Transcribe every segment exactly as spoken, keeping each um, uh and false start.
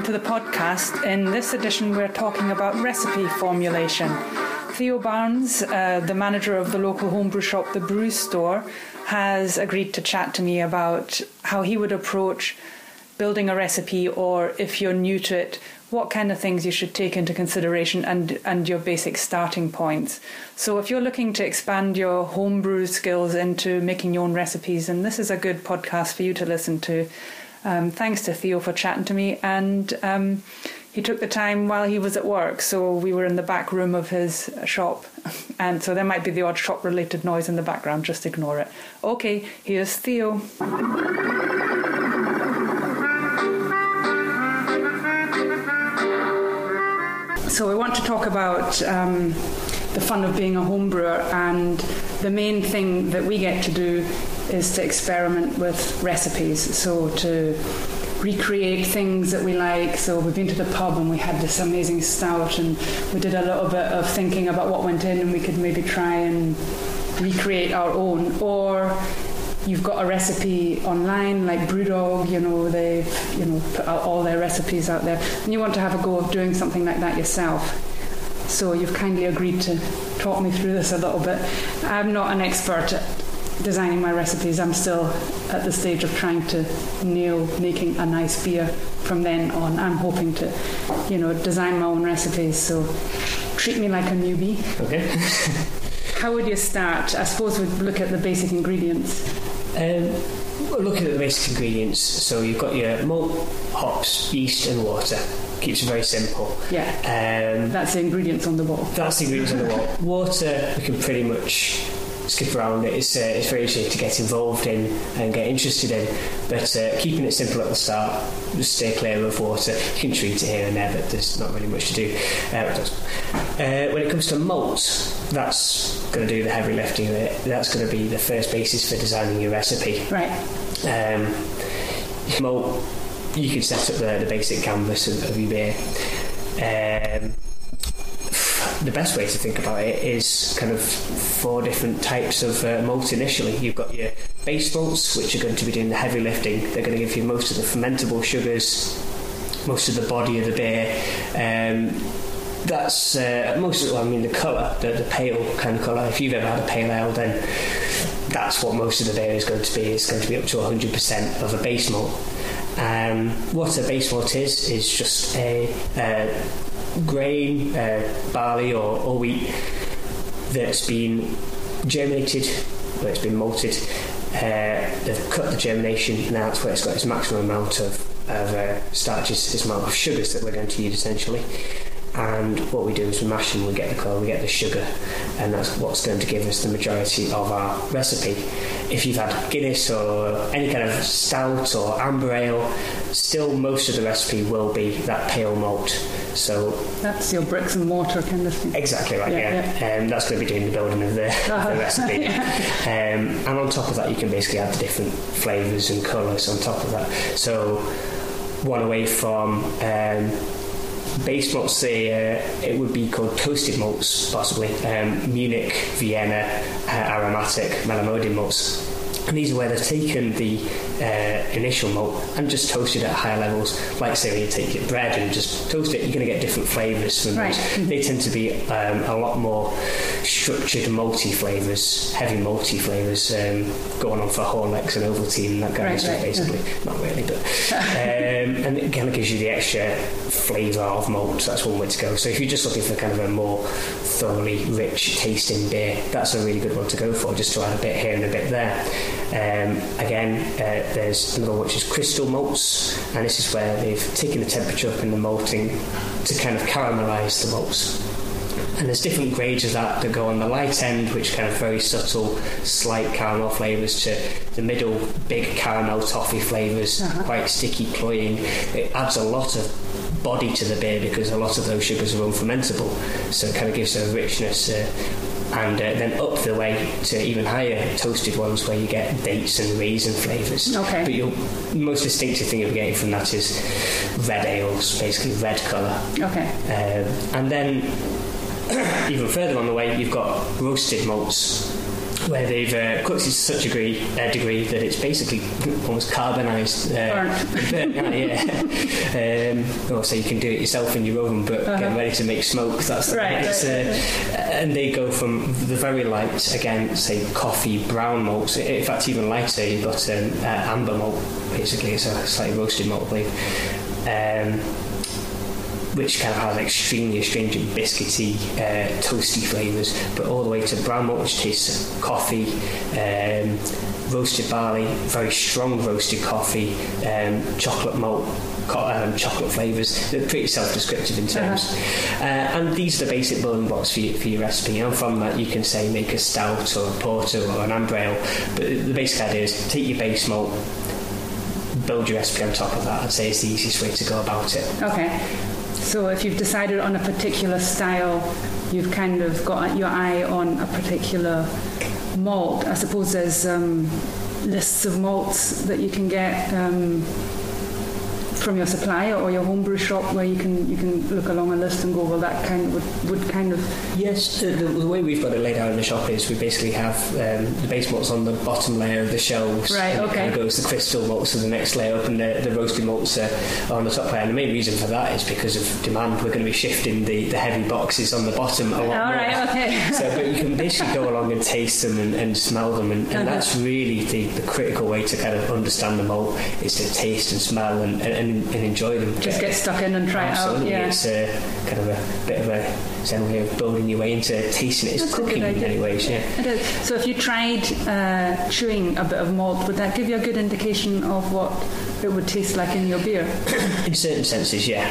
to the podcast. In this edition, we're talking about recipe formulation. Theo Barnes, uh, the manager of the local homebrew shop, The Brew Store, has agreed to chat to me about how he would approach building a recipe, or if you're new to it, what kind of things you should take into consideration and, and your basic starting points. So if you're looking to expand your homebrew skills into making your own recipes, then this is a good podcast for you to listen to. Um, thanks to Theo for chatting to me, and um, he took the time while he was at work, so we were in the back room of his shop, and so there might be the odd shop-related noise in the background, just ignore it. Okay, here's Theo. So we want to talk about um, the fun of being a home brewer, and the main thing that we get to do is to experiment with recipes, so to recreate things that we like. So we've been to the pub and we had this amazing stout, and we did a little bit of thinking about what went in, and we could maybe try and recreate our own. Or you've got a recipe online like Brewdog, you know, they've you know put out all their recipes out there, and you want to have a go of doing something like that yourself. So you've kindly agreed to talk me through this a little bit. I'm not an expert at designing my recipes. I'm still at the stage of trying to nail making a nice beer. From then on, I'm hoping to, you know, design my own recipes. So treat me like a newbie. Okay. How would you start? I suppose we'd look at the basic ingredients. Um, looking at the basic ingredients, so you've got your malt, hops, yeast and water. Keeps it very simple. Yeah. Um, that's the ingredients on the wall. That's the ingredients on the wall. Water, we can pretty much skip around it. It's, uh, it's very easy to get involved in and get interested in, but uh, keeping it simple at the start, just stay clear of water. You can treat it here and there, but there's not really much to do. Uh, uh, when it comes to malt, that's going to do the heavy lifting of it. That's going to be the first basis for designing your recipe. Right. Um, malt, you can set up the, the basic canvas of, of your beer. Um, the best way to think about it is kind of four different types of uh, malt initially. You've got your base malts, which are going to be doing the heavy lifting. They're going to give you most of the fermentable sugars, most of the body of the beer. Um, that's uh, most of, well, I mean, the colour, the, the pale kind of colour. If you've ever had a pale ale, then that's what most of the beer is going to be. It's going to be up to one hundred percent of a base malt. Um, what a base malt is, is just a uh, grain, uh, barley or, or wheat that's been germinated, where it's been malted. Uh, they've cut the germination, and that's where it's got its maximum amount of, of uh, starches, its amount of sugars that we're going to use essentially. And what we do is we mash them, we get the colour, we get the sugar, and that's what's going to give us the majority of our recipe. If you've had Guinness or any kind of stout or amber ale, still most of the recipe will be that pale malt. So that's your bricks and mortar kind of thing. Exactly right, yeah. yeah. yeah. Um, that's going to be doing the building of the, uh-huh. the recipe. yeah. um, and on top of that, you can basically add the different flavours and colours on top of that. So one away from Um, base malts, say uh, it would be called toasted malts, possibly um, Munich, Vienna, uh, aromatic, Malamodian malts. And these are where they've taken the uh, initial malt and just toasted at higher levels. Like say when you take your bread and just toast it, you're going to get different flavours from right. those. Mm-hmm. They tend to be um, a lot more structured malty flavours, heavy malty flavours, um, going on for Horlicks and Ovaltine and that kind right, of stuff, right. basically. Mm-hmm. Not really, but um, and it kind of gives you the extra flavour of malt. So that's one way to go. So if you're just looking for kind of a more thoroughly rich tasting beer, that's a really good one to go for, just to add a bit here and a bit there. Um, again, uh, there's another one which is crystal malts, and this is where they've taken the temperature up in the malting to kind of caramelise the malts. And there's different grades of that that go on the light end, which kind of very subtle, slight caramel flavours, to the middle, big caramel toffee flavours, uh-huh. quite sticky, cloying. It adds a lot of body to the beer because a lot of those sugars are unfermentable, so it kind of gives a richness. Uh, and uh, then up the way to even higher toasted ones where you get dates and raisin flavours. Okay. But your most distinctive thing you're getting from that is red ales, basically red colour. Okay. Um, and then even further on the way, you've got roasted malts, where they've uh, cooked it to such a degree, uh, degree that it's basically almost carbonised. Uh, burnt, yeah. um, or so you can do it yourself in your oven, but uh-huh. get ready to make smoke. That's right. It's, uh, and they go from the very light, again, say coffee, brown malts. In fact, even lighter, you've got um, uh, amber malt. Basically, it's a slightly roasted malt, I believe. Um, which kind of has extremely astringent, biscuity, uh, toasty flavours, but all the way to brown malt, which tastes of coffee, um, roasted barley, very strong roasted coffee, um, chocolate malt, co- um, chocolate flavours. They're pretty self-descriptive in terms. Uh-huh. Uh, and these are the basic building blocks for, you, for your recipe. And from that, you can say make a stout or a porter or an amber ale. But the basic idea is take your base malt, build your recipe on top of that. I'd say it's the easiest way to go about it. Okay. So if you've decided on a particular style, you've kind of got your eye on a particular malt. I suppose there's um, lists of malts that you can get um, from your supplier or your homebrew shop, where you can you can look along a list and go, well, that kind of would, would kind of... Yes, the, the, the way we've got it laid out in the shop is we basically have um, the base malts on the bottom layer of the shelves. Right, and okay. It kind of goes the crystal malts to the next layer up, and the, the roasted malts are on the top layer. And the main reason for that is because of demand. We're going to be shifting the, the heavy boxes on the bottom a lot All more. right, okay. So, but you can basically go along and taste them and, and smell them, and, and uh-huh. that's really the, the critical way to kind of understand the malt, is to taste and smell and, and, and enjoy them. Just get stuck in and try Absolutely. it out. Yeah. It's uh, kind of a bit of a zen way of building your way into tasting it. It's That's cooking in many ways, yeah. It is. So if you tried uh, chewing a bit of malt, would that give you a good indication of what it would taste like in your beer? In certain senses, yeah.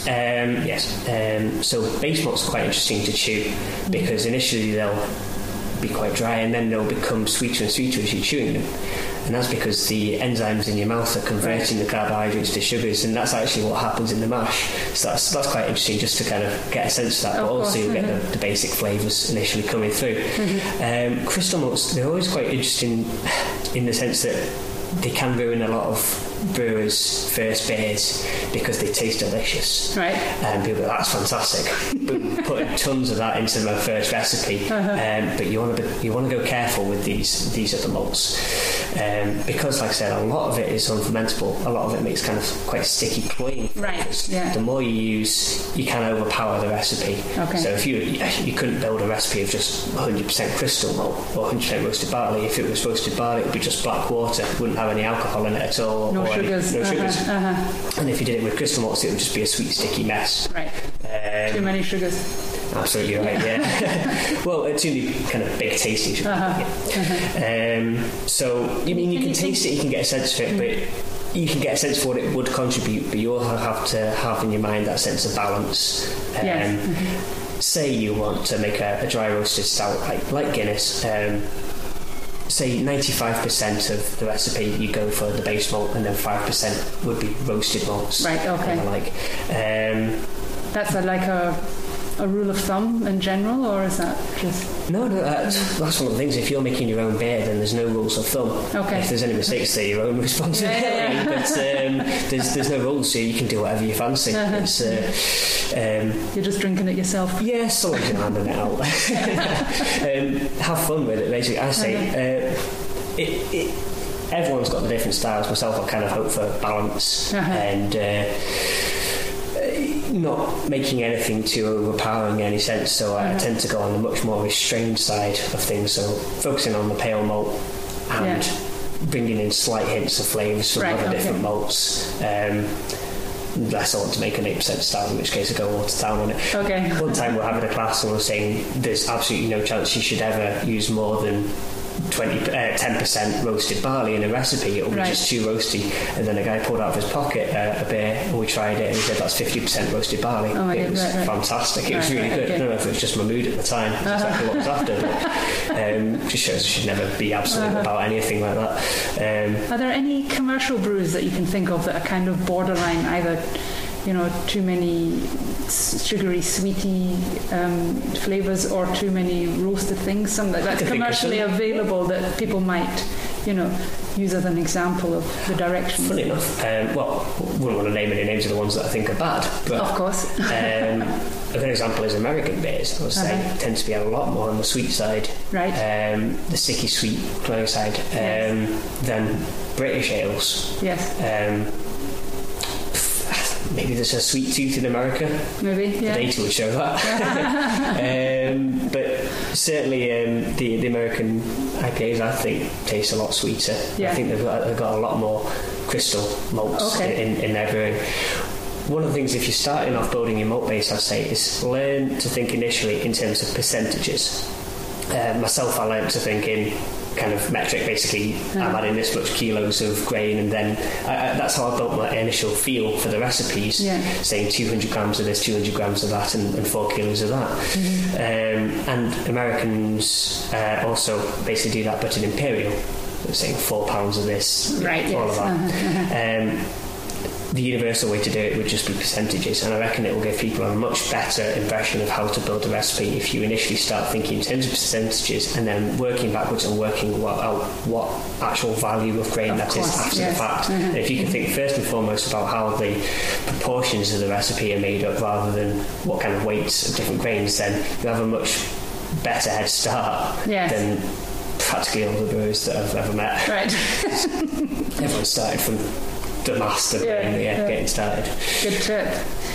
Um, yes. Um, so base malt's quite interesting to chew, because initially they'll be quite dry and then they'll become sweeter and sweeter as you're chewing them. And that's because the enzymes in your mouth are converting the carbohydrates to sugars, and that's actually what happens in the mash. So that's that's quite interesting, just to kind of get a sense of that, of but also you'll mm-hmm. get the, the basic flavours initially coming through. Mm-hmm. Um, crystal malts, they're always quite interesting in the sense that they can ruin a lot of brewers' first beers because they taste delicious. Right. And people go, that's fantastic. But putting tons of that into my first recipe. Uh-huh. Um, but you want to you want to go careful with these these other malts. Um, because, like I said, a lot of it is unfermentable. A lot of it makes kind of quite sticky, cloying flavours. Right. Yeah. The more you use, you can overpower the recipe. Okay. So if you you couldn't build a recipe of just one hundred percent crystal malt or one hundred percent roasted barley. If it was roasted barley, it would be just black water. It wouldn't have any alcohol in it at all. No or sugars. Any, no uh-huh. sugars. Uh-huh. And if you did it with crystal malts, it would just be a sweet, sticky mess. Right. Um, Too many sugars. Absolutely right, yeah. Well, it's only kind of big tasting sugar. Uh-huh. Yeah. Uh-huh. Um, so, you mean, you can taste it, you can get a sense of it, but you can get a sense of what it would contribute, but you also have to have in your mind that sense of balance. Um, yes. Mm-hmm. Say you want to make a, a dry roasted stout like, like Guinness. Um, say ninety-five percent of the recipe you go for the base malt, and then five percent would be roasted malts. Right, okay. Like, um, That's a, like a, a rule of thumb in general, or is that just... No, no, that's, that's one of the things. If you're making your own beer, then there's no rules of thumb. Okay. If there's any mistakes, they're your own responsibility. Yeah, yeah, yeah. But um, there's there's no rules, so you can do whatever you fancy. Uh-huh. It's, uh, um, You're just drinking it yourself. yeah, so long as you're handing it out. um, have fun with it, basically. I say, uh, it, it, everyone's got the different styles. Myself, I kind of hope for balance Uh-huh. and... Uh, not making anything too overpowering in any sense, so I, I tend to go on the much more restrained side of things, so focusing on the pale malt and Yeah. bringing in slight hints of flavours from Right, other okay. different malts. Um, unless I want to make an eight percent style, in which case I go all to town on it. Okay. One time we were having a class and we were saying there's absolutely no chance you should ever use more than twenty, uh, ten percent roasted barley in a recipe. It'll be Right. just too roasty. And then a guy pulled out of his pocket uh, a beer, and we tried it, and he said that's fifty percent roasted barley. Oh, it okay, was right, right. fantastic. It was Right, really right, good. okay. I don't know if it was just my mood at the time. It's Uh-huh. exactly what I was after. But, um, just shows you should never be absolute Uh-huh. about anything like that. Um, Are there any commercial brews that you can think of that are kind of borderline, either, you know, too many s- sugary, sweety um, flavours or too many roasted things? Something like that's I think commercially so. available that people might, you know, use as an example of the direction. funny enough, um, well, wouldn't want to name any names of the ones that I think are bad, but Of course. um, a good example is American beers. I would say Uh-huh. tend to be a lot more on the sweet side, Right. um, the sticky sweet cloying side, um, Yes. than British ales. Yes. Um, maybe there's a sweet tooth in America. Maybe. The Yeah. data would show that. um, but certainly um, the, the American I P As, I think, taste a lot sweeter. Yeah. I think they've got, they've got a lot more crystal malts Okay. in, in their brewing. One of the things, if you're starting off building your malt base, I'd say, is learn to think initially in terms of percentages. Uh, myself, I learned to think in kind of metric. Basically, Mm. I'm adding this much kilos of grain, and then I, I, that's how I built my initial feel for the recipes. Yeah. Saying two hundred grams of this, two hundred grams of that, and, and four kilos of that. Mm-hmm. Um, and Americans uh, also basically do that, but in imperial. They're saying four pounds of this, Right, all yes. of that. Uh-huh. Um, the universal way to do it would just be percentages, and I reckon it will give people a much better impression of how to build a recipe if you initially start thinking in terms of percentages and then working backwards and working what, out what actual value of grain Of that course, is after yes. the fact. Mhm. And if you can think first and foremost about how the proportions of the recipe are made up rather than what kind of weights of different grains, then you have a much better head start Yes. than practically all the brewers that I've ever met. Right. Everyone started from the master Yeah, grain, yeah, yeah. getting started. Good tip.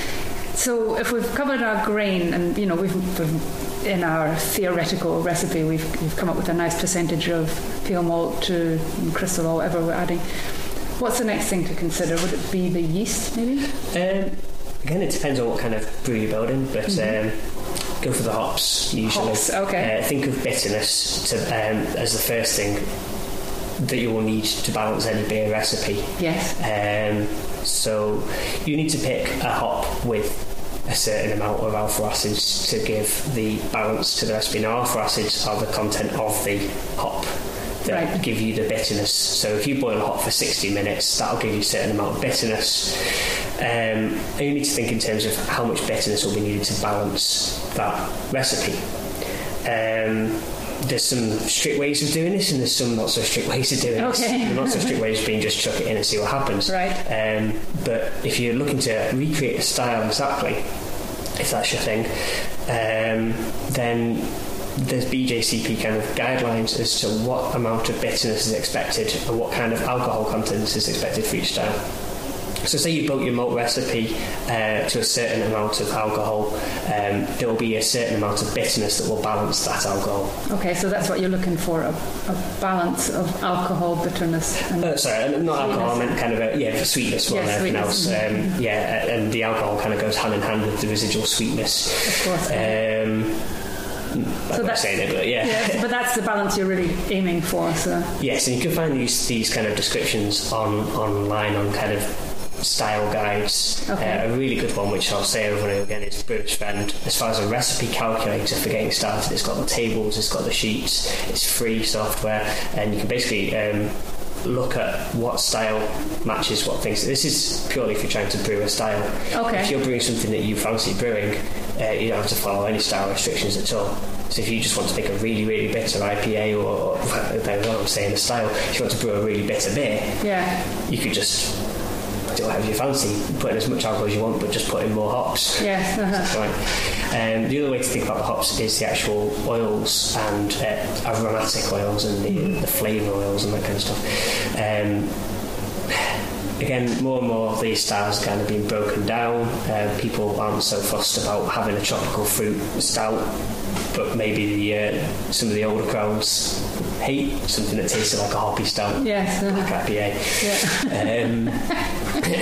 So if we've covered our grain, and you know we've, we've in our theoretical recipe we've, we've come up with a nice percentage of pale malt to crystal or whatever we're adding. What's the next thing to consider? Would it be the yeast, maybe? Um, again, it depends on what kind of brew you're building, but Mm-hmm. um, go for the hops usually. Hops, okay. Uh, think of bitterness to, um, as the first thing that you will need to balance any beer recipe. Yes. Um, so you need to pick a hop with a certain amount of alpha acids to give the balance to the recipe. Now, alpha acids are the content of the hop that Right. give you the bitterness. So if you boil a hop for sixty minutes, that'll give you a certain amount of bitterness. Um, and you need to think in terms of how much bitterness will be needed to balance that recipe. Um, there's some strict ways of doing this, and there's some not so strict ways of doing Okay. this. The not so strict ways being just chuck it in and see what happens. Right. Um, but if you're looking to recreate a style exactly, if that's your thing, um, then there's B J C P kind of guidelines as to what amount of bitterness is expected and what kind of alcohol content is expected for each style. So say you built your malt recipe uh, to a certain amount of alcohol, um, there will be a certain amount of bitterness that will balance that alcohol. Okay, so that's what you're looking for, a, a balance of alcohol, bitterness, and Uh, sorry, not alcohol, I meant kind of a, yeah, for sweetness more Yeah, than anything sweetness. else. Um, yeah, and the alcohol kind of goes hand in hand with the residual sweetness. of course. Um, So I'm not that's- saying it, but yeah. Yes, but that's the balance you're really aiming for. So Yes, and you can find these these kind of descriptions on online on kind of style guides. Okay. Uh, a really good one, which I'll say over and over again, is British Friend. As far as a recipe calculator for getting started, it's got the tables, it's got the sheets, it's free software, and you can basically um, look at what style matches what things. This is purely if you're trying to brew a style. Okay. If you're brewing something that you fancy brewing, uh, you don't have to follow any style restrictions at all. So if you just want to make a really, really bitter I P A, or, or I don't know what I'm saying, a style, if you want to brew a really bitter beer, yeah, you could just do whatever you fancy, put in as much alcohol as you want, but just put in more hops. yes, uh-huh. Right. Um, the other way to think about the hops is the actual oils and uh, aromatic oils and the, Mm-hmm. the flavour oils and that kind of stuff. Um, again, more and more of these styles are kind of being broken down. Uh, people aren't so fussed about having a tropical fruit stout, but maybe the uh, some of the older crowds hate something that tasted like a hoppy stout. yes, uh-huh. Like I P A. yeah. Um,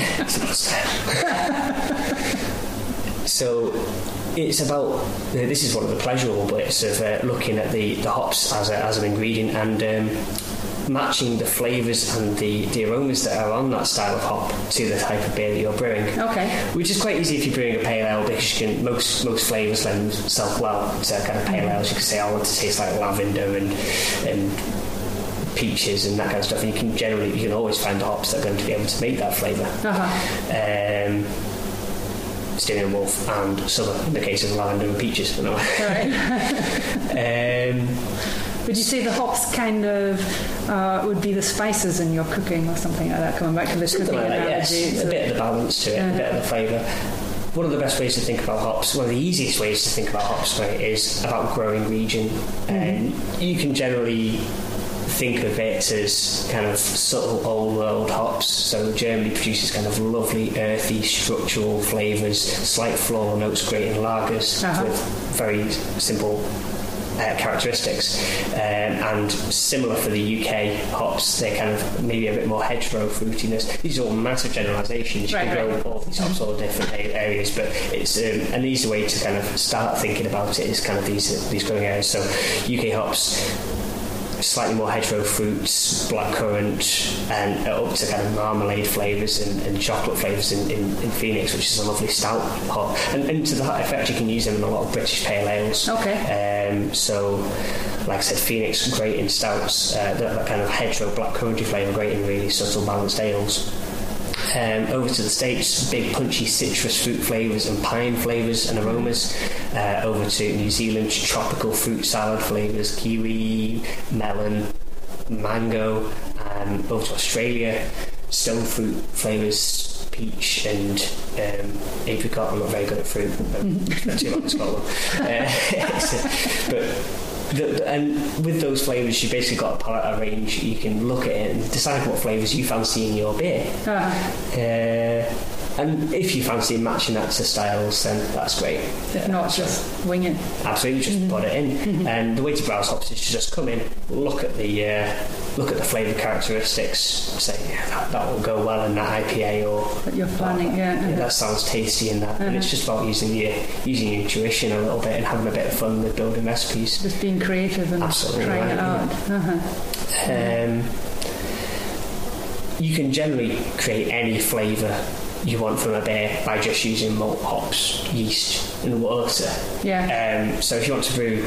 so it's about this is one of the pleasurable bits of uh, looking at the, the hops as, a, as an ingredient and um, matching the flavours and the, the aromas that are on that style of hop to the type of beer that you're brewing. Okay. Which is quite easy if you're brewing a pale ale, because you can, most most flavours lend themselves well to kind of pale ales. You can say, I want to taste like lavender and and peaches and that kind of stuff, and you can generally you can always find the hops that are going to be able to make that flavour. Uh-huh. Um, Stillian Wolf and Southern in the case of lavender and peaches. You know. Right. um, Would you say the hops kind of uh, would be the spices in your cooking or something like that? Coming back to this something cooking like that, yes. analogy. A bit of the balance to it, Uh-huh. a bit of the flavour. one of the best ways to think about hops, one of the easiest ways to think about hops, right, is about growing region. Mm-hmm. And you can generally think of it as kind of subtle old world hops. So Germany produces kind of lovely earthy structural flavours, slight floral notes great in lagers uh-huh. with very simple Uh, characteristics, um, and similar for the U K hops, they're kind of maybe a bit more hedgerow fruitiness. These are all massive generalisations. You right, can right. grow all these hops all different areas, but it's um, an easy way to kind of start thinking about it is kind of these these growing areas. So U K hops, slightly more hedgerow fruits, blackcurrant, and up to kind of marmalade flavours and, and chocolate flavours in, in, in Phoenix, which is a lovely stout hop. And, and to that effect, you can use them in a lot of British pale ales. Okay. Um, so, like I said, Phoenix, great in stouts. Uh, that, that kind of hedgerow blackcurranty flavour, great in really subtle balanced ales. Um, over to the States, big punchy citrus fruit flavours and pine flavours and aromas. Uh, over to New Zealand, tropical fruit salad flavours, kiwi, melon, mango. Um, over to Australia, stone fruit flavours, peach and um, apricot. I'm not very good at fruit, but that's too long in Scotland. Uh, but The, the, and with those flavours, you've basically got a palette, a range. You can look at it and decide what flavours you fancy in your beer. Uh-huh. Uh, and if you fancy matching that to styles, then that's great. If not, so, just wing it. Absolutely, just mm-hmm. put it in. Mm-hmm. And the way to browse hops is to just come in, look at the uh, look at the flavour characteristics, say yeah, that, that will go well in that I P A, or that you're planning. That, yeah, yeah, uh-huh. that sounds tasty in that. Uh-huh. And it's just about using your using your intuition a little bit and having a bit of fun with building recipes. Just being creative and Absolutely trying right, it out. Yeah. Uh-huh. Um, you can generally create any flavour you want from a beer by just using malt, hops, yeast and water. Yeah. Um, so if you want to brew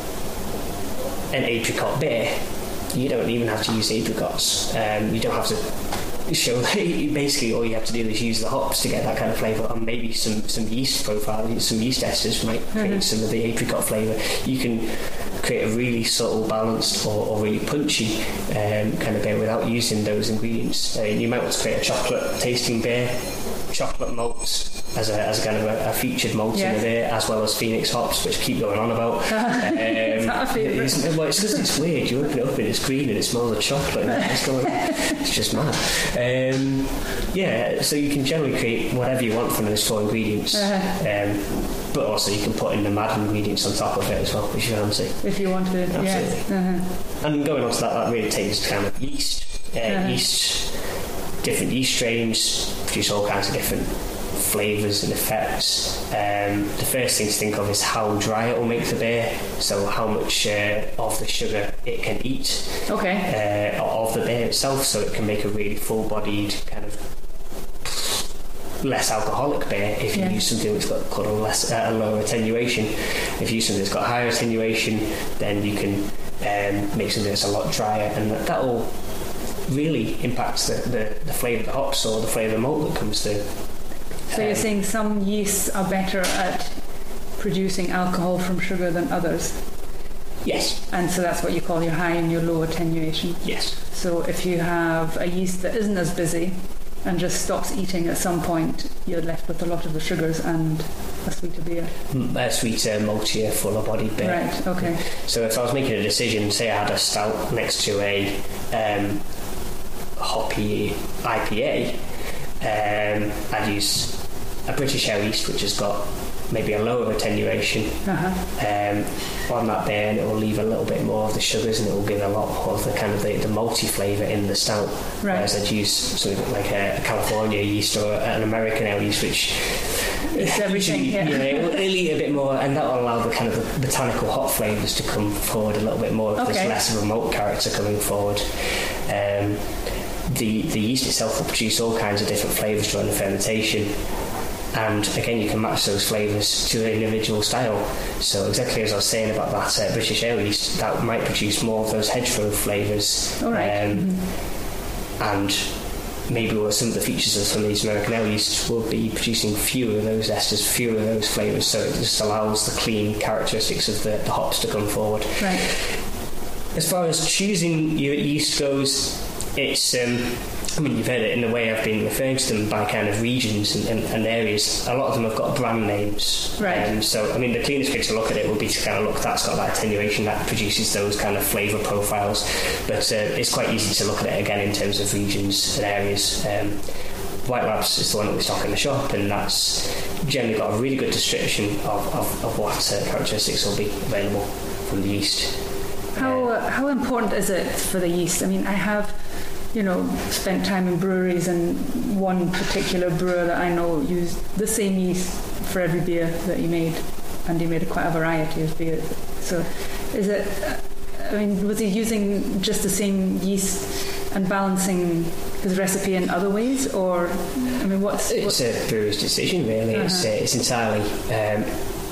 an apricot beer, you don't even have to use apricots. Um, you don't have to show basically all you have to do is use the hops to get that kind of flavour, and maybe some, some yeast profile, some yeast esters might create mm-hmm. some of the apricot flavour. You can create a really subtle, balanced or, or really punchy um, kind of beer without using those ingredients. Uh, you might want to create a chocolate tasting beer, chocolate malts as a, as a kind of a, a featured malt yeah. in the beer, as well as Phoenix hops, which I keep going on about. Um, Is that a favourite? It's, well, it's because it's weird. You open it up and it's green and it smells of chocolate. And it's, going, it's just mad. Um, yeah, so you can generally create whatever you want from those four ingredients. Uh-huh. Um, but also you can put in the mad ingredients on top of it as well, if you fancy. If you want to, absolutely. Yeah. Uh-huh. And going on to that, that really takes kind of yeast. Uh, uh-huh. Yeast, different yeast strains produce all kinds of different flavours and effects. Um, the first thing to think of is how dry it will make the beer, so how much uh, of the sugar it can eat. Okay. Uh, of the beer itself, so it can make a really full-bodied kind of less alcoholic beer if you yeah. use something that's got called a less uh, a lower attenuation. If you use something that's got higher attenuation, then you can um, make something that's a lot drier, and that will really impacts the, the, the flavour of the hops or the flavour of the malt that comes through. So um, you're saying some yeasts are better at producing alcohol from sugar than others? Yes. And so that's what you call your high and your low attenuation? Yes. So if you have a yeast that isn't as busy and just stops eating at some point, you're left with a lot of the sugars and a sweeter beer. A sweeter, maltier, fuller bodied beer. Right, okay. So if I was making a decision, say I had a stout next to a um, hoppy I P A, um, I'd use a British ale yeast which has got maybe a lower attenuation uh-huh. um, on that beer, and it will leave a little bit more of the sugars and it will give a lot more of the kind of the, the malty flavour in the stout. Right. Whereas I'd use something like a, a California yeast or an American ale yeast, which it's everything, you yeah. know, it'll eat a bit more, and that will allow the kind of the botanical hop flavours to come forward a little bit more. Okay. There's less of a malt character coming forward. Um, the the yeast itself will produce all kinds of different flavours during the fermentation. And again, you can match those flavours to an individual style. So exactly as I was saying about that uh, British ale yeast, that might produce more of those hedgerow flavours. All right. Um, mm-hmm. And maybe some of the features of some of these American ale yeasts will be producing fewer of those esters, fewer of those flavours. So it just allows the clean characteristics of the, the hops to come forward. Right. As far as choosing your yeast goes, it's um, I mean, you've heard it in the way I've been referring to them by kind of regions and, and, and areas. A lot of them have got brand names. Right. Um, so, I mean, the cleanest way to look at it would be to kind of look, that's got that attenuation that produces those kind of flavour profiles. But uh, it's quite easy to look at it again in terms of regions and areas. Um, White Labs is the one that we stock in the shop, and that's generally got a really good description of, of, of what uh, characteristics will be available from the yeast. How, uh, how important is it for the yeast? I mean, I have... you know, spent time in breweries, and one particular brewer that I know used the same yeast for every beer that he made, and he made quite a variety of beers. So is it, I mean, was he using just the same yeast and balancing his recipe in other ways, or, I mean, what's... It's what's a brewer's decision, really. Uh-huh. It's, uh, it's entirely... Um,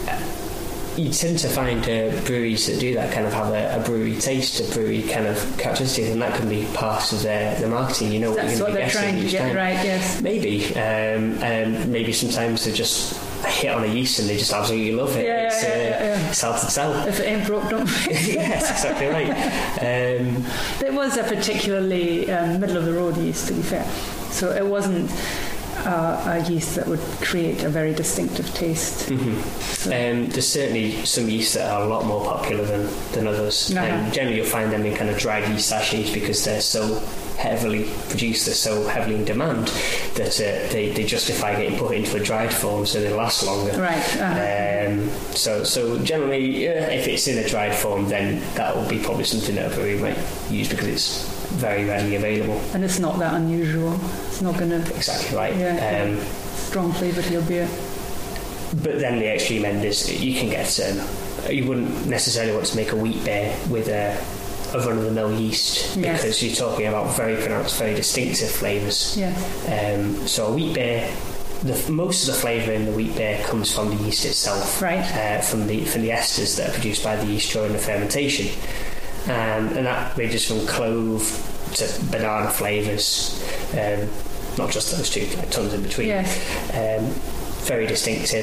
you tend to find uh, breweries that do that kind of have a, a brewery taste, a brewery kind of characteristics, and that can be part of their, their marketing. You know what That's you're going to be what they're trying to get time. right, yes. Maybe. Um, and maybe sometimes they just hit on a yeast and they just absolutely love it. Yeah, it's, yeah, uh, yeah, yeah. it's hard to tell. If it ain't broke, don't fix it. Yes, exactly right. Um, it was a particularly um, middle-of-the-road yeast, to be fair. So it wasn't... Uh, a yeast that would create a very distinctive taste. Mm-hmm. So. Um, there's certainly some yeasts that are a lot more popular than, than others. Uh-huh. And generally you'll find them in kind of dried yeast sachets because they're so heavily produced, they're so heavily in demand that uh, they, they justify getting put into a dried form so they last longer. Right. Uh-huh. Um, so so generally, uh, if it's in a dried form, then that will be probably something that a brewery might use because it's very readily available. And it's not that unusual. It's not going to... Exactly right. Yeah, um, strong flavour to your beer. But then the extreme end is you can get... Um, you wouldn't necessarily want to make a wheat beer with a, a run-of-the-mill yeast yes. because you're talking about very pronounced, very distinctive flavours. Yeah. Um, so a wheat beer... The, most of the flavour in the wheat beer comes from the yeast itself, right? Uh, from the from the esters that are produced by the yeast during the fermentation, um, and that ranges from clove to banana flavours, um, not just those two, like tons in between. Yes. Um, very distinctive.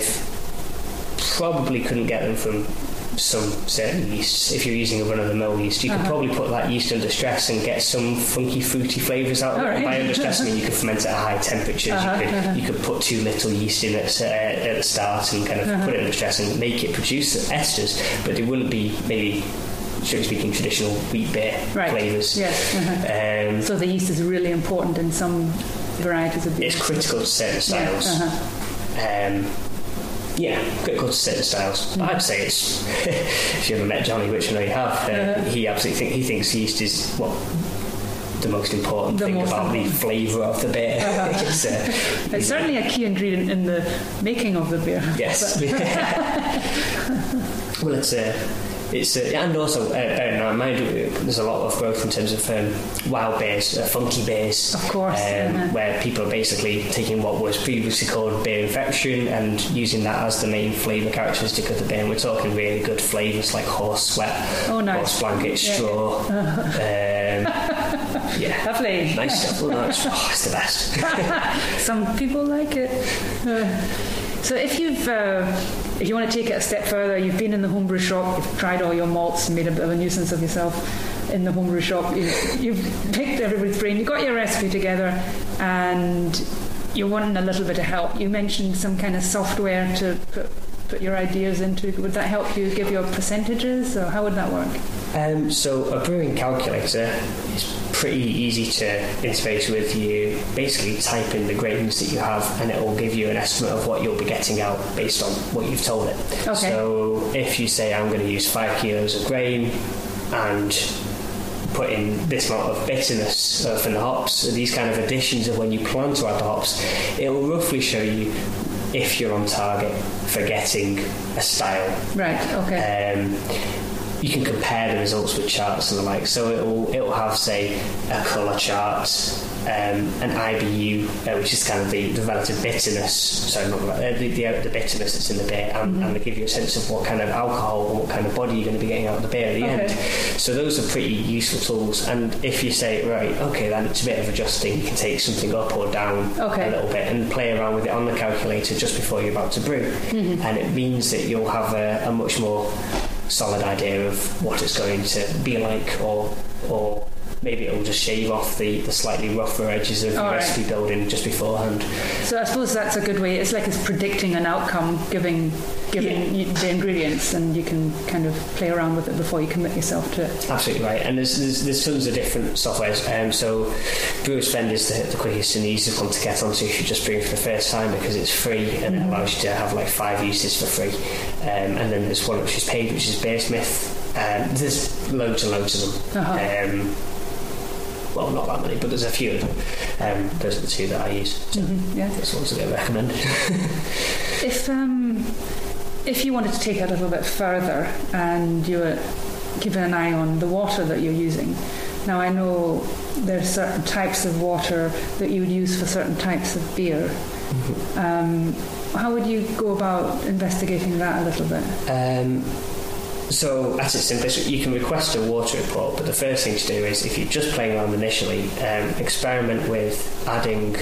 Probably couldn't get them from some certain yeasts. If you're using a run-of-the-mill yeast, you uh-huh. could probably put that yeast under stress and get some funky, fruity flavours out of it. Right. By under stress, I mean you could ferment it at high temperatures. Uh-huh. You could uh-huh. you could put too little yeast in it uh, at the start and kind of uh-huh. put it under stress and make it produce esters, but it wouldn't be maybe, strictly speaking, traditional wheat beer right. flavours. Yes. Uh-huh. Um, so the yeast is really important in some varieties of beer. It's critical to certain styles. Yeah. Uh-huh. Um, Yeah, critical to certain styles. Mm. I'd say it's if you ever met Johnny, which I know you have, uh, uh-huh. he absolutely think he thinks yeast is what the most important the thing most about important. The flavour of the beer. Uh-huh. it's, uh, it's certainly a key ingredient in the making of the beer. Yes. Well, it's uh, it's uh, and also uh, uh, mind you, there's a lot of growth in terms of um, wild beers, uh, funky beers, of course, um, uh-huh. where people are basically taking what was previously called beer infection and using that as the main flavour characteristic of the beer. And we're talking really good flavours like horse sweat, oh, nice. horse blanket, yeah. straw. Uh-huh. Um, yeah, lovely, nice stuff. Oh, no, it's, oh, it's the best. Some people like it. Uh, so if you've uh, if you want to take it a step further, you've been in the homebrew shop, you've tried all your malts and made a bit of a nuisance of yourself in the homebrew shop, you've, you've picked everybody's brain, you've got your recipe together, and you're wanting a little bit of help. You mentioned some kind of software to put, put your ideas into. Would that help you give your percentages, or how would that work? Um, so a brewing calculator is pretty easy to interface with. You basically type in the grains that you have and it will give you an estimate of what you'll be getting out based on what you've told it. Okay. So if you say I'm going to use five kilos of grain and put in this amount of bitterness uh, from the hops, these kind of additions of when you plan to add the hops, it will roughly show you if you're on target for getting a style. Right, okay. Um, you can compare the results with charts and the like. So it will it will have, say, a colour chart, um, an I B U, uh, which is kind of the, the relative bitterness. Sorry, not uh, the, the the bitterness that's in the beer, and, mm-hmm. and they give you a sense of what kind of alcohol and what kind of body you're going to be getting out of the beer at the okay. end. So those are pretty useful tools. And if you say, right, okay, then it's a bit of adjusting, you can take something up or down okay. a little bit and play around with it on the calculator just before you're about to brew, mm-hmm. and it means that you'll have a, a much more solid idea of what it's going to be like, or or maybe it'll just shave off the, the slightly rougher edges of the All recipe right. building just beforehand. So I suppose that's a good way. It's like it's predicting an outcome, giving giving Yeah. you the ingredients, and you can kind of play around with it before you commit yourself to it. Absolutely right. And there's there's, there's tons of different softwares. Um, so Brewer's Friend is the, the quickest and easiest one to get onto if you're just brewing for the first time, because it's free and Mm-hmm. it allows you to have like five uses for free. Um, and then there's one which is paid, which is Beersmith. Um, there's loads and loads of them. Uh-huh. Um, well, not that many, but there's a few of them. Um, those are the two that I use. So Mm-hmm. Yeah. those ones that I recommend. If um, if you wanted to take it a little bit further and you were keeping an eye on the water that you're using, now I know there's certain types of water that you would use for certain types of beer. Mm-hmm. Um, how would you go about investigating that a little bit? Um, so at its simplest, you can request a water report, but the first thing to do is, if you're just playing around initially, um, experiment with adding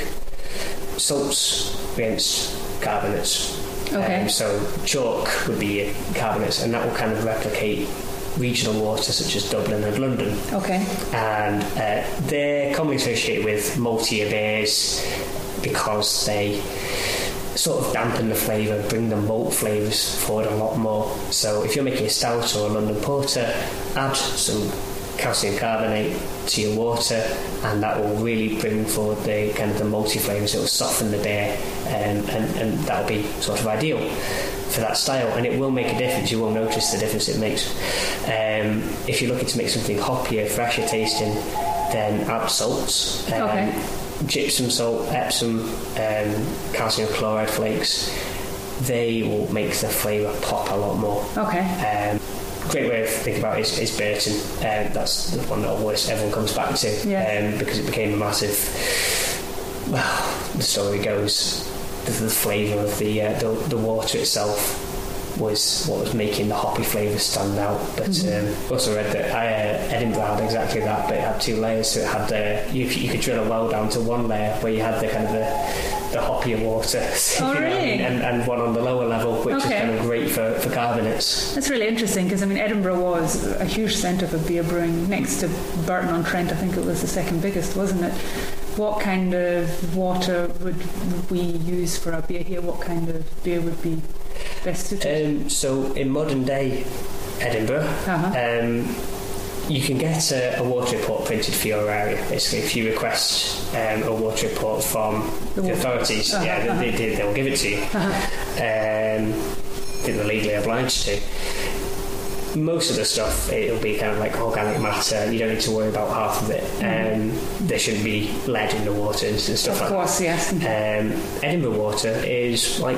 salts against carbonates. Okay. Um, so chalk would be your carbonates, and that will kind of replicate regional water such as Dublin and London. Okay. And uh, they're commonly associated with maltier beers because they sort of dampen the flavour, bring the malt flavours forward a lot more. So if you're making a stout or a London porter, add some calcium carbonate to your water, and that will really bring forward the kind of the malty flavours. It will soften the beer, um, and, and that'll be sort of ideal for that style, and it will make a difference. You will notice the difference it makes. Um, if you're looking to make something hoppier, fresher tasting, then add salts. Um, Okay. Gypsum salt, Epsom, um, calcium chloride flakes. They will make the flavour pop a lot more. Okay. Um, great way of thinking about it is, is Burton. Um, that's the one that always everyone comes back to, Yeah. um, because it became a massive. Well, the story goes, the, the flavour of the, uh, the the water itself was what was making the hoppy flavour stand out. But Mm-hmm. um, also read that uh, Edinburgh had exactly that, but it had two layers. So it had the you, you could drill a well down to one layer where you had the kind of the the hoppier water, if Oh, you know what I mean, really? and, and one on the lower level, which Okay. is kind of great for, for carbonates. That's really interesting, because I mean Edinburgh was a huge centre for beer brewing, next to Burton-on-Trent. I think it was the second biggest, wasn't it? What kind of water would we use for our beer here? What kind of beer would be best suited? Um, so in modern day Edinburgh, Uh-huh. um, you can get a, a water report printed for your area. Basically, if you request um, a water report from The the, water- authorities, Uh-huh, yeah, uh-huh. they, they, they'll give it to you. Uh-huh. Um, I think they're legally obliged to. Most of the stuff, it'll be kind of like organic matter. You don't need to worry about half of it. Mm-hmm. Um, there shouldn't be lead in the water and stuff Of like course, yes. that. Um, Edinburgh water is like,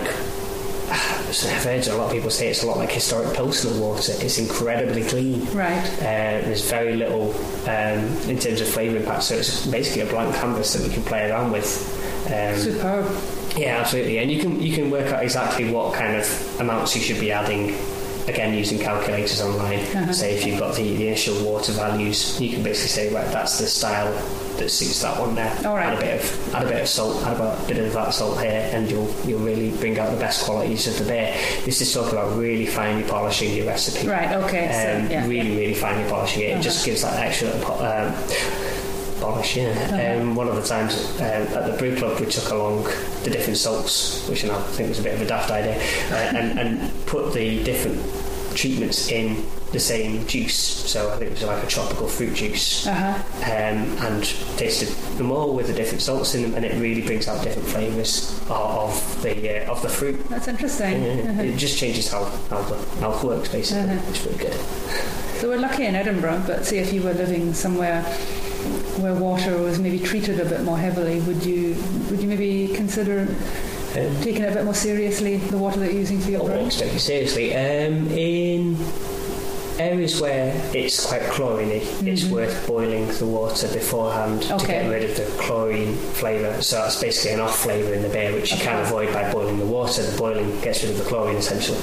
I've heard a lot of people say it's a lot like historic Pilsner water. It's incredibly clean. Right. Uh, there's very little um, in terms of flavour impact, so it's basically a blank canvas that we can play around with. Um, Superb. yeah, absolutely, and you can you can work out exactly what kind of amounts you should be adding. Again, using calculators online. Uh-huh. Say if you've got the, the initial water values, you can basically say, right, that's the style that suits that one there. All right. Add a bit of add a bit of salt, add about a bit of that salt here, and you'll you'll really bring out the best qualities of the beer. This is talking about really finely polishing your recipe. Right, okay. So, Um, yeah, really, yeah. really finely polishing it. It Uh-huh. just gives that extra po- um, polish, yeah. Uh-huh. Um, one of the times um, at the brew club, we took along the different salts, which I think was a bit of a daft idea, uh, and, and put the different treatments in the same juice. So I think it was like a tropical fruit juice, Uh-huh. um, and tasted them all with the different salts in them, and it really brings out different flavours of, of the uh, of the fruit. That's interesting. Yeah, Uh-huh. it just changes how how the mouth works, basically. Uh-huh. It's really good. So we're lucky in Edinburgh, but say if you were living somewhere where water was maybe treated a bit more heavily, would you would you maybe consider Um, taking it a bit more seriously, the water that you're using for your I brewing? won't take it seriously. Um, in areas where it's quite chlorine-y, it's Mhm. worth boiling the water beforehand to Okay. get rid of the chlorine flavour. So that's basically an off flavour in the beer, which you can Okay. avoid by boiling the water. The boiling gets rid of the chlorine, essentially.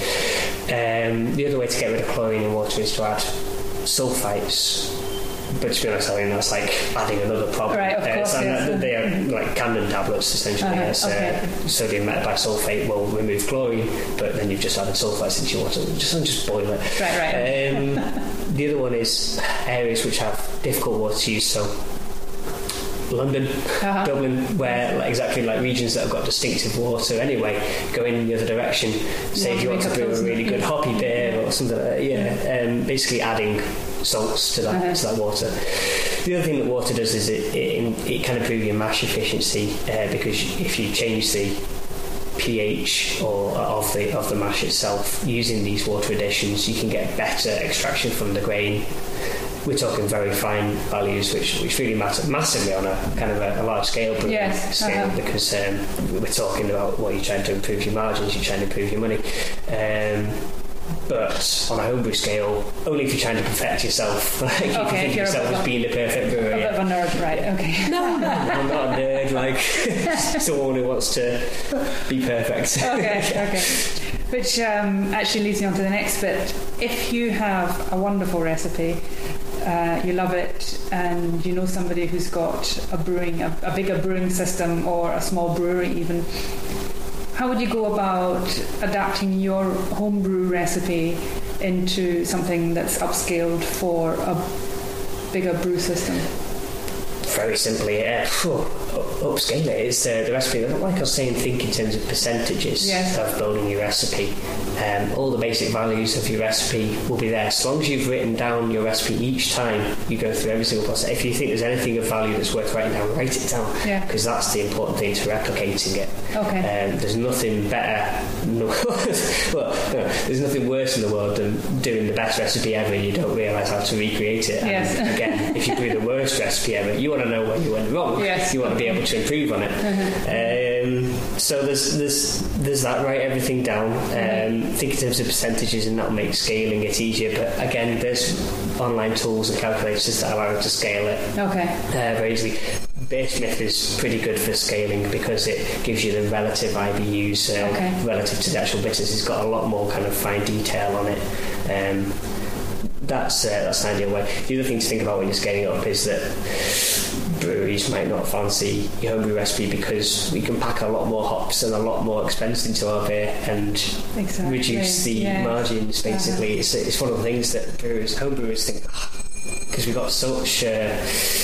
Um, the other way to get rid of chlorine in water is to add sulfites. But to be honest, I mean, that's like adding another problem. Right, of course, so yes. that- they are like Candon tablets, essentially. Uh-huh, Yes, okay. uh, sodium metabisulfate will remove chlorine, but then you've just added sulfites into your water. Just, just boil it. Right, right. Um, the other one is areas which have difficult water use, so London, uh-huh. Dublin, where like, exactly like regions that have got distinctive water anyway, go in the other direction. Say if you want to brew a really good hoppy beer or something like that, yeah, yeah. Um, basically adding salts to that uh-huh. to that water. The other thing that water does is it it, it can improve your mash efficiency uh, because if you change the pH or of the of the mash itself using these water additions, you can get better extraction from the grain. We're talking very fine values, which which really matter massively on a kind of a, a large scale yes, scale uh-huh. because um, we're talking about what you're trying to improve your margins, you're trying to improve your money. Um, but on a homebrew scale, only if you're trying to perfect yourself. Like okay, if you think of yourself as being the perfect brewer. A bit of a nerd, right? Okay. No, no, I'm not a nerd. Like someone who wants to be perfect. Okay, okay. Which um, actually leads me on to the next bit. If you have a wonderful recipe, uh, you love it, and you know somebody who's got a brewing, a, a bigger brewing system or a small brewery even, how would you go about adapting your homebrew recipe into something that's upscaled for a bigger brew system? Very simply, uh, upscale it. It's uh, the recipe. Like I was saying, think in terms of percentages yes. of building your recipe. Um, all the basic values of your recipe will be there. As long as you've written down your recipe each time you go through every single process. If you think there's anything of value that's worth writing down, write it down. Yeah. Because that's the important thing to replicating it. Okay. Um, there's nothing better. No, well, no, there's nothing worse in the world than doing the best recipe ever and you don't realise how to recreate it. Yes. And again, if you do the worst recipe ever, you want to know where you went wrong. Yes. You want to be able to improve on it. Uh-huh. Um, so there's there's there's that. Write everything down. Um, uh-huh. Think in terms of percentages, and that'll make scaling it easier. But again, there's online tools and calculators that allow you to scale it. Okay. Uh, very easily. Beersmith is pretty good for scaling because it gives you the relative I B Us uh, okay. relative to the actual bitters. It's got a lot more kind of fine detail on it. Um, that's uh, that's an ideal way. The other thing to think about when you're scaling up is that breweries might not fancy your homebrew recipe because we can pack a lot more hops and a lot more expense into our beer and exactly. reduce the yes. margins. Basically, uh-huh. it's it's one of the things that brewers, homebrewers think because oh, we've got such uh,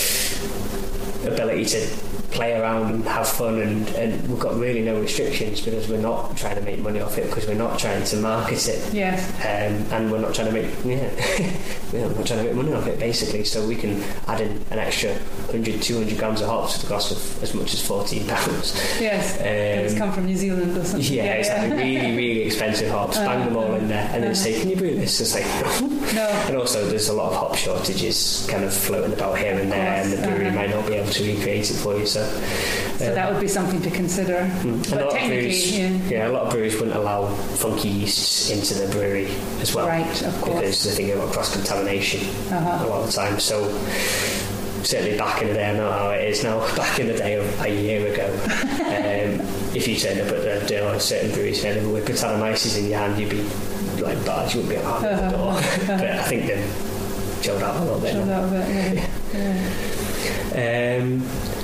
ability to play around and have fun and, and we've got really no restrictions because we're not trying to make money off it because we're not trying to market it yes. um, and we're not trying to make yeah we're not trying to make money off it basically, so we can add in an extra one hundred, two hundred grams of hops at the cost of as much as fourteen pounds. Yes. Um, it's come from New Zealand or something. Yeah, yeah exactly. Yeah. really really expensive hops, uh, bang them all in there and uh, then say, can you brew this? It's like no. no. And also there's a lot of hop shortages kind of floating about here and there and the brewery uh-huh. might not be able to recreate it for you, so So that would be something to consider. Mm. But technically, breweries, yeah. yeah, a lot of breweries wouldn't allow funky yeasts into the brewery as well. Right, of course. Because they think about cross-contamination uh-huh. a lot of the time. So certainly back in the day, I know how it is now, back in the day of a year ago, um, if you turned up at the you know, a certain brewery and with Britannomyces in your hand, you'd be like barred, you wouldn't be able to open the door. But I think they've chilled out a little bit. Chilled out a bit, yeah. yeah. um,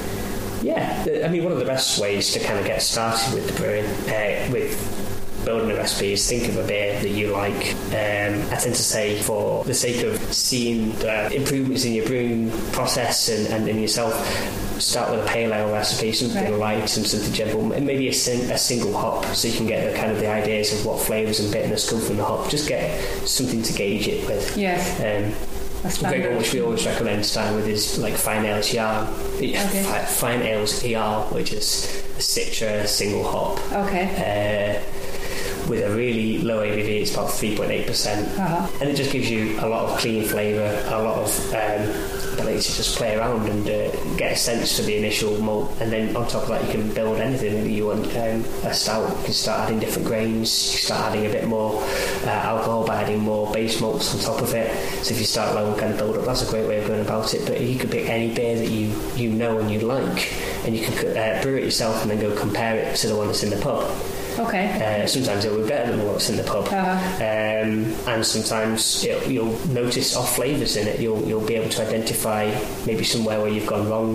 Yeah, I mean, one of the best ways to kind of get started with the brewing, uh, with building a recipe, is think of a beer that you like. Um, I tend to say, for the sake of seeing the improvements in your brewing process and, and in yourself, start with a pale ale recipe, something right. light and something gentle, and maybe a, sing, a single hop, so you can get the kind of the ideas of what flavours and bitterness come from the hop. Just get something to gauge it with. Yes. Um, A great one which we always recommend starting with is like Fine Ales Yarn. Okay. Fine Ales E R, which is a Citra single hop. Okay. Uh, with a really low A B V, it's about three point eight percent. Uh-huh. And it just gives you a lot of clean flavour, a lot of um, ability to just play around and uh, get a sense for the initial malt. And then on top of that, you can build anything that you want. Um, a stout, you can start adding different grains, you can start adding a bit more uh, alcohol by adding more base malts on top of it. So if you start low and kind of build up, that's a great way of going about it. But you could pick any beer that you, you know and you like, and you can uh, brew it yourself and then go compare it to the one that's in the pub. Okay. Uh, sometimes it will be better than what's in the pub, uh-huh. um, and sometimes it, you'll notice off flavours in it. You'll you'll be able to identify maybe somewhere where you've gone wrong,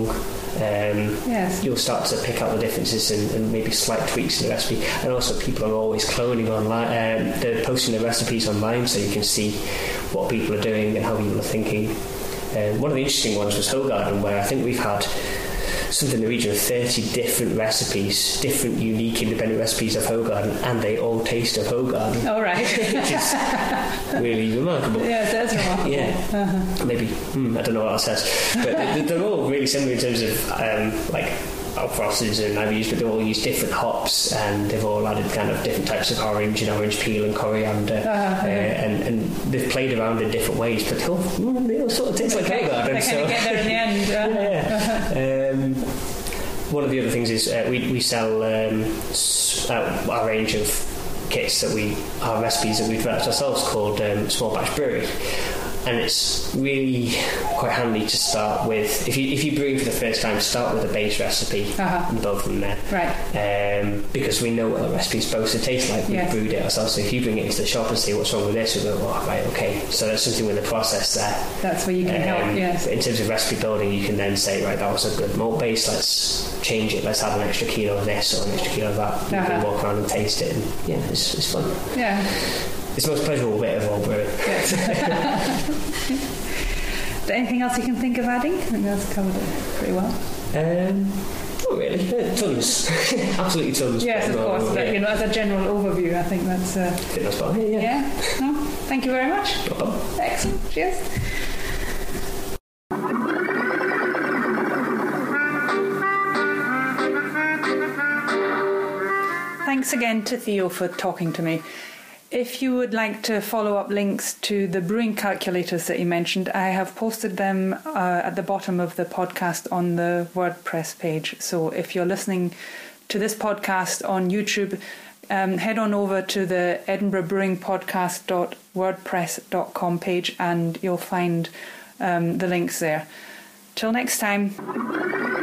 Um, yes. You'll start to pick out the differences and, and maybe slight tweaks in the recipe. And also, people are always cloning online. Um, they're posting their recipes online, so you can see what people are doing and how people are thinking. Um, one of the interesting ones was Hogarden, where I think we've had something in the region of thirty different recipes, different unique independent recipes of Hogarden, and they all taste of Hogarden. All right. Which is really remarkable. Yeah, that's remarkable. Yeah. Uh-huh. Maybe, hmm, I don't know what that says. But they're, they're all really similar in terms of, um, like, Alfrosses and I've used, but they all use different hops, and they've all added kind of different types of orange and orange peel and coriander, uh-huh, uh, yeah. and, and they've played around in different ways, but they all, mm, they all sort of taste like Hogarden. They kind of get there in the end. Uh-huh. Yeah. Um, one of the other things is uh, we we sell um, uh, our range of kits that we our recipes that we've developed ourselves called um, Small Batch Brewery. And it's really quite handy to start with. If you if you're brewing for the first time, start with a base recipe uh-huh. and build from there. Right. Um, because we know what the recipe is supposed to taste like. We've yes. brewed it ourselves. So if you bring it into the shop and say what's wrong with this, we go, oh, right, okay. So there's something with the process there. That's where you can um, help. Yes. In terms of recipe building, you can then say, right, that was a good malt base. Let's change it. Let's add an extra kilo of this or an extra kilo of that. Uh-huh. You can walk around and taste it, and yeah, it's it's fun. Yeah. It's the most pleasurable bit of all brewing. Yes. Is there anything else you can think of adding? I think that's covered it pretty well. Um, not really. Yeah, tons. Absolutely tons. Yes, of course. But, yeah. You know, as a general overview, I think that's... Uh, I think that's about it, yeah. Yeah. No, thank you very much. No problem. Excellent. Cheers. Thanks again to Theo for talking to me. If you would like to follow up links to the brewing calculators that you mentioned, I have posted them uh, at the bottom of the podcast on the WordPress page. So if you're listening to this podcast on YouTube, um, head on over to the edinburgh brewing podcast dot wordpress dot com page and you'll find um, the links there. Till next time.